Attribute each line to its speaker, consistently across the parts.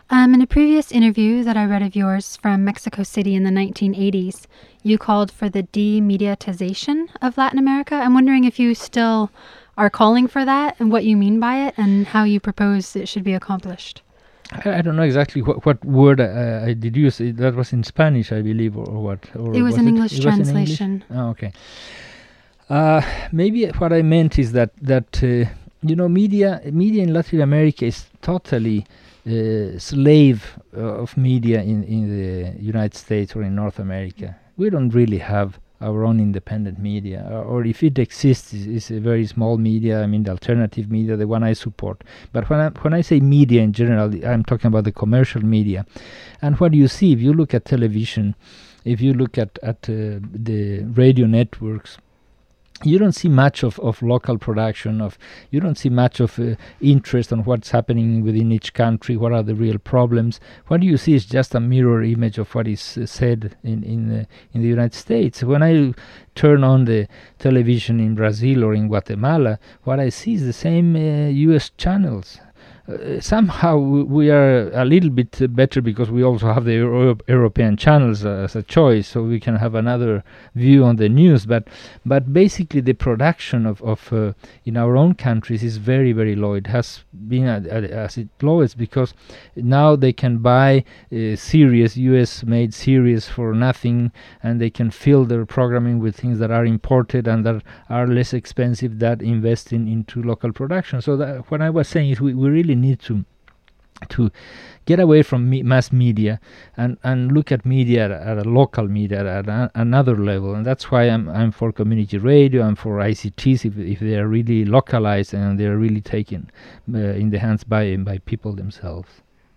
Speaker 1: In a previous interview that I read of yours from Mexico City in the 1980s, you called for the demediatization of Latin America. I'm wondering if you still are calling for that and what you mean by it and how you propose it should be accomplished.
Speaker 2: I don't know exactly what word I did use. That was in Spanish, I believe, or what? Or
Speaker 1: it was an English
Speaker 2: It was in English?
Speaker 1: translation.
Speaker 2: Oh, okay. Maybe what I meant is that media in Latin America is totally slave of media in the United States or in North America. We don't really have our own independent media, or if it exists, it's a very small media. I mean, the alternative media, the one I support. But when I say media in general, I'm talking about the commercial media. And what you see, if you look at television, if you look at the radio networks, you don't see much of local production. You don't see much of interest on what's happening within each country. What are the real problems? What you see is just a mirror image of what is said in the United States. When I turn on the television in Brazil or in Guatemala, what I see is the same U.S. channels. Somehow we are a little bit better because we also have the European channels as a choice, so we can have another view on the news. But basically, the production of in our own countries is very, very low. It has been at its lowest because now they can buy series, US-made series for nothing, and they can fill their programming with things that are imported and that are less expensive than investing into local production. So that what I was saying is we really need to get away from mass media and look at media at a local media at another level, and that's why I'm for community radio. I'm for ICTs if they are really localized and they are really taken in the hands by people themselves.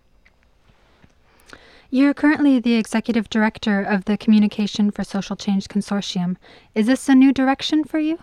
Speaker 1: You're currently the executive director of the Communication for Social Change Consortium. Is this a new direction for you?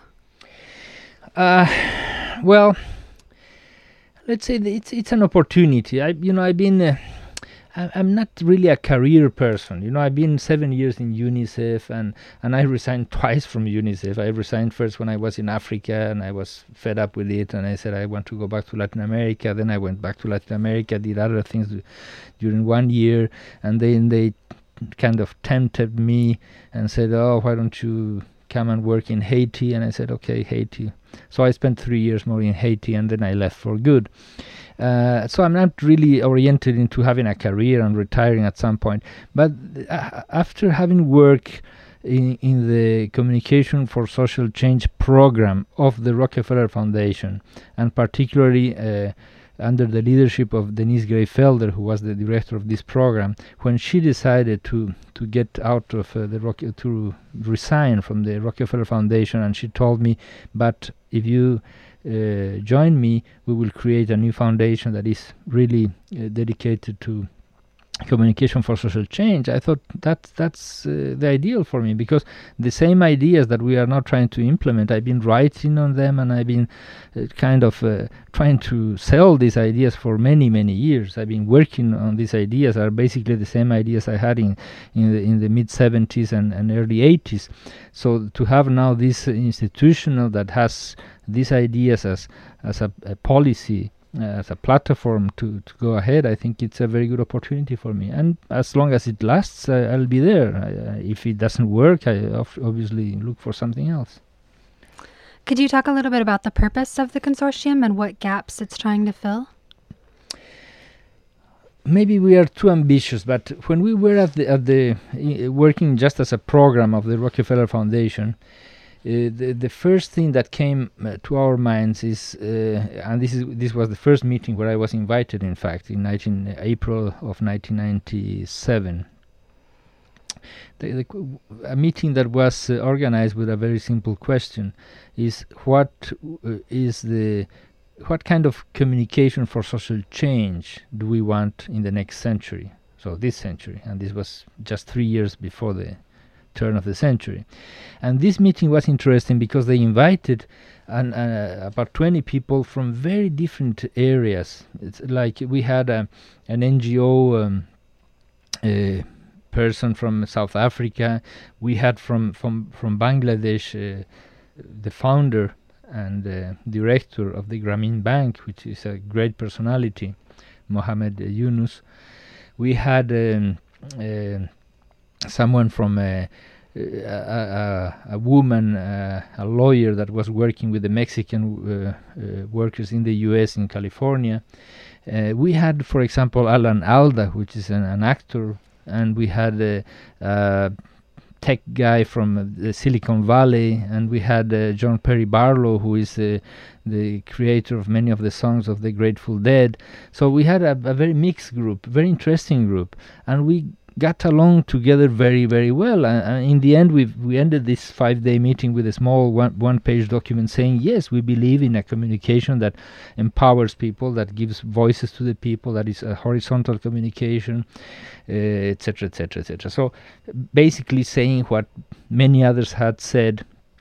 Speaker 2: Well, let's say it's an opportunity. I've been I'm not really a career person. I've been 7 years in UNICEF and I resigned twice from UNICEF. I resigned first when I was in Africa and I was fed up with it, and I said I want to go back to Latin America. Then I went back to Latin America, did other things during 1 year, and then they kind of tempted me and said, oh, why don't you come and work in Haiti? And I said, okay, Haiti. So I spent 3 years more in Haiti, and then I left for good. So I'm not really oriented into having a career and retiring at some point. But after having worked in the Communication for Social Change program of the Rockefeller Foundation, and particularly under the leadership of Denise Greifelder, who was the director of this program, when she decided to get out of to resign from the Rockefeller Foundation, and she told me, but if you join me, we will create a new foundation that is really dedicated to communication for social change. I thought that's the ideal for me, because the same ideas that we are now trying to implement, I've been writing on them, and I've been trying to sell these ideas for many years. I've been working on these ideas, are basically the same ideas I had in the mid 70s and early 80s. So to have now this institutional that has these ideas as a policy, as a platform to go ahead, I think it's a very good opportunity for me. And as long as it lasts, I'll be there. If it doesn't work, I obviously look for something else.
Speaker 1: Could you talk a little bit about the purpose of the consortium and what gaps it's trying to fill?
Speaker 2: Maybe we are too ambitious, but when we were at the working just as a program of the Rockefeller Foundation, the first thing that came to our minds is, and this was the first meeting where I was invited, in fact, in April of 1997. A meeting that was organized with a very simple question: is what kind of communication for social change do we want in the next century? So this century, and this was just 3 years before the turn of the century. And this meeting was interesting because they invited about 20 people from very different areas. It's like we had an NGO person from South Africa. We had from Bangladesh the founder and director of the Grameen Bank, which is a great personality. Mohammed Yunus. We had someone from a woman, a lawyer that was working with the Mexican workers in the U.S. in California. We had, for example, Alan Alda, which is an actor, and we had a tech guy from the Silicon Valley, and we had John Perry Barlow, who is the creator of many of the songs of the Grateful Dead. So we had a very mixed group, very interesting group, and we got along together very, very well. And in the end, we ended this 5-day meeting with a small one-page document saying, yes, we believe in a communication that empowers people, that gives voices to the people, that is a horizontal communication, etc., etc., etc. So basically saying what many others had said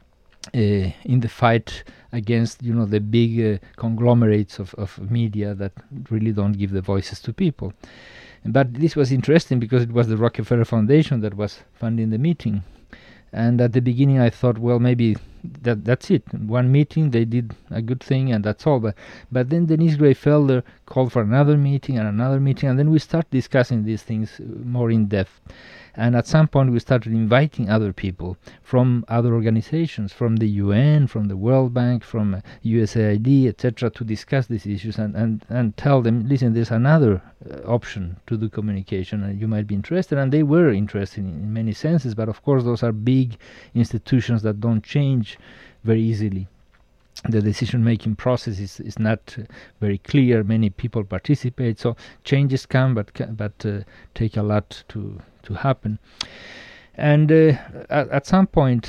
Speaker 2: in the fight against, the big conglomerates of media that really don't give the voices to people. But this was interesting because it was the Rockefeller Foundation that was funding the meeting. And at the beginning I thought, well, maybe that's it. One meeting, they did a good thing and that's all. But then Denise Gray Felder called for another meeting, and then we start discussing these things more in depth. And at some point we started inviting other people from other organizations, from the UN, from the World Bank, from USAID, etc., to discuss these issues and tell them, listen, there's another option to do communication and you might be interested. And they were interested in many senses, but of course those are big institutions that don't change very easily. The decision-making process is not very clear. Many people participate, so changes come, but take a lot to happen. And at some point,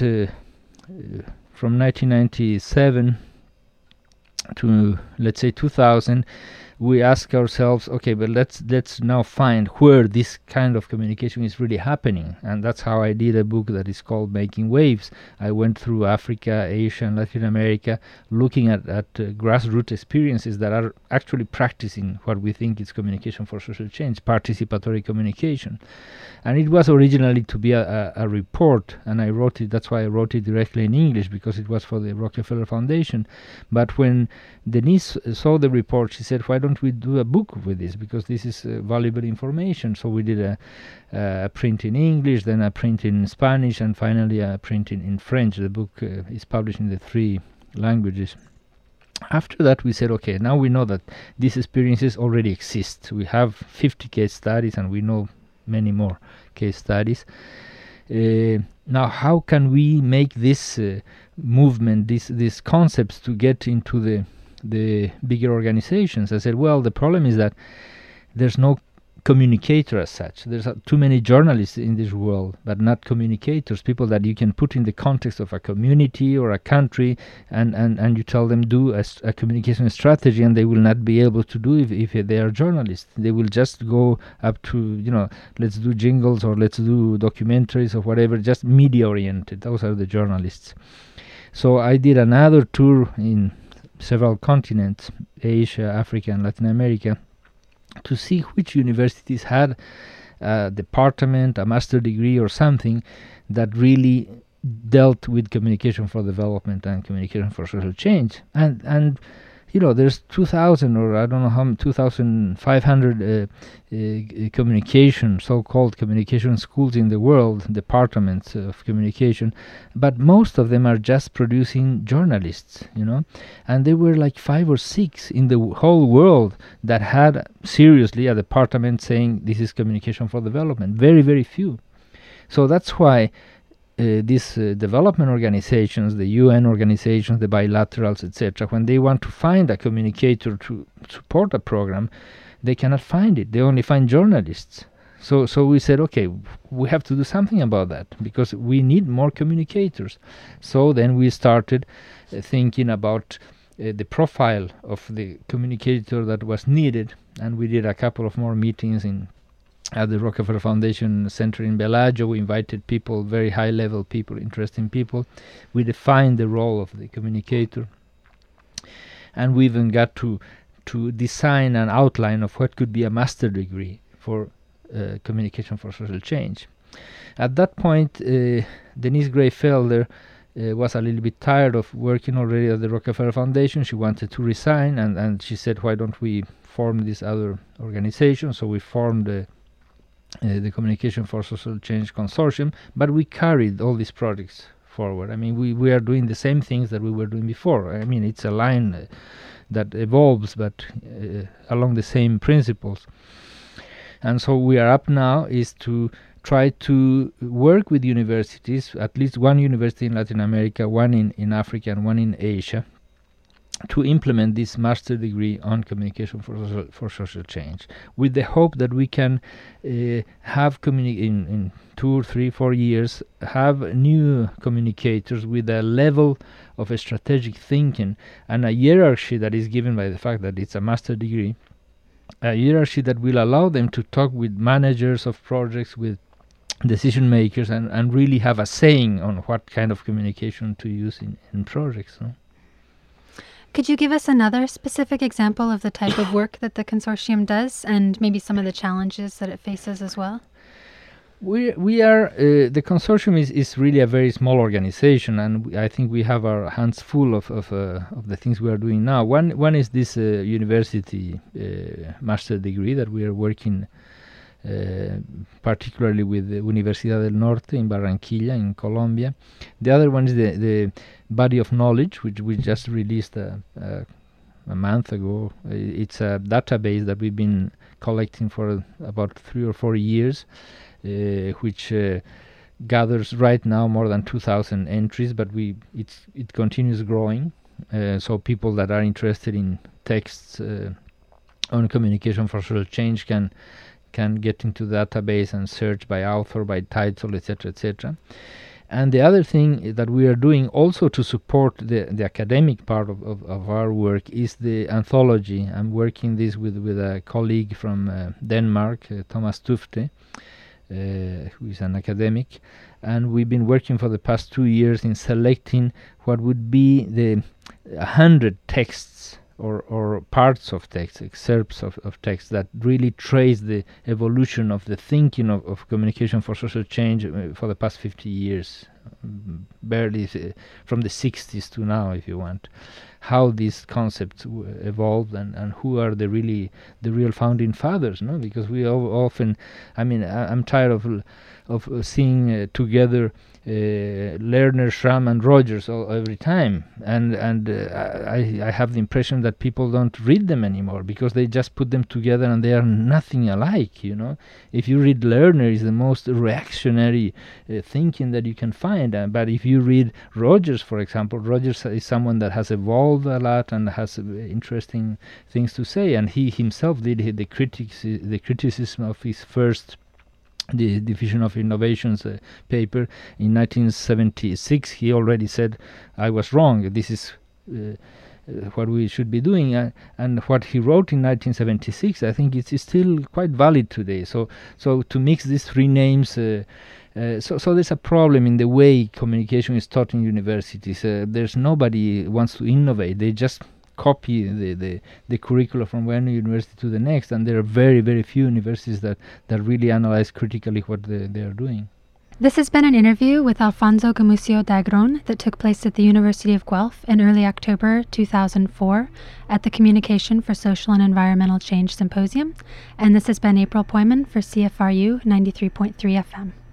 Speaker 2: from 1997 to, let's say, 2000, we ask ourselves, okay, but let's now find where this kind of communication is really happening. And that's how I did a book that is called Making Waves. I went through Africa, Asia, and Latin America, looking at grassroots experiences that are actually practicing what we think is communication for social change, participatory communication. And it was originally to be a report, and I wrote it, that's why I wrote it directly in English, because it was for the Rockefeller Foundation. But when Denise saw the report, she said, why don't we do a book with this, because this is valuable information. So we did a print in English, then a print in Spanish, and finally a print in French. The book is published in the 3 languages. After that we said, okay, now we know that these experiences already exist. We have 50 case studies and we know many more case studies. Now how can we make this movement, these concepts, to get into the bigger organizations? I said, well, the problem is that there's no communicator as such. There's too many journalists in this world, but not communicators, people that you can put in the context of a community or a country, and you tell them do a communication strategy, and they will not be able to do if they are journalists. They will just go up to, let's do jingles or let's do documentaries or whatever, just media oriented. Those are the journalists. So I did another tour in several continents, Asia, Africa, and Latin America, to see which universities had a department, a master degree or something that really dealt with communication for development and communication for social change. And there's 2,000 or I don't know how many, 2,500 communication, so-called communication schools in the world, departments of communication, but most of them are just producing journalists, and there were like 5 or 6 in the whole world that had seriously a department saying this is communication for development. Very, very few. So that's why these development organizations, the UN organizations, the bilaterals, etc., when they want to find a communicator to support a program, they cannot find it. They only find journalists. So we said, okay, we have to do something about that, because we need more communicators. So then we started thinking about the profile of the communicator that was needed, and we did a couple of more meetings at the Rockefeller Foundation Center in Bellagio. We invited people, very high-level people, interesting people. We defined the role of the communicator, and we even got to design an outline of what could be a master degree for communication for social change. At that point, Denise Gray Felder was a little bit tired of working already at the Rockefeller Foundation. She wanted to resign, and she said, why don't we form this other organization. So we formed the Communication for Social Change Consortium, but we carried all these projects forward. I mean, we are doing the same things that we were doing before. I mean, it's a line that evolves, but along the same principles. And so we are up now is to try to work with universities, at least one university in Latin America, one in Africa, and one in Asia, to implement this master degree on communication for social change, with the hope that we can have in 2, 3, 4 years have new communicators with a level of a strategic thinking and a hierarchy that is given by the fact that it's a master degree, a hierarchy that will allow them to talk with managers of projects, with decision makers, and really have a saying on what kind of communication to use in projects. No?
Speaker 1: Could you give us another specific example of the type of work that the consortium does, and maybe some of the challenges that it faces as well?
Speaker 2: We are the consortium is really a very small organization, and I think we have our hands full of the things we are doing now. One is this university master degree that we are working particularly with the Universidad del Norte in Barranquilla in Colombia. The other one is the body of knowledge, which we just released a month ago. It's a database that we've been collecting for about 3 or 4 years, which gathers right now more than 2,000 entries, but it continues growing. So people that are interested in texts on communication for social change can get into the database and search by author, by title, etc., etc. And the other thing that we are doing also to support the academic part of our work is the anthology. I'm working this with a colleague from Denmark, Thomas Tufte, who is an academic, and we've been working for the past 2 years in selecting what would be the 100 texts or parts of text, excerpts of text that really trace the evolution of the thinking of communication for social change for the past 50 years, barely from the 60s to now, if you want, how these concepts evolved and who are the real founding fathers, no? Because we often, I mean, I'm tired of seeing together Lerner, Schramm, and Rogers every time, and I have the impression that people don't read them anymore because they just put them together and they are nothing alike. You know, if you read Lerner, is the most reactionary thinking that you can find, but if you read Rogers, for example, Rogers is someone that has evolved a lot and has interesting things to say, and he himself did the criticism of his first the Division of Innovations paper in 1976. He already said, I was wrong, this is what we should be doing, and what he wrote in 1976 I think it's still quite valid today. So to mix these three names, so there's a problem in the way communication is taught in universities. There's nobody wants to innovate, they just copy the curricula from one university to the next, and there are very, very few universities that really analyze critically what they are doing.
Speaker 1: This has been an interview with Alfonso Gumucio Dagron that took place at the University of Guelph in early October 2004 at the Communication for Social and Environmental Change Symposium, and this has been April Poyman for CFRU 93.3 FM.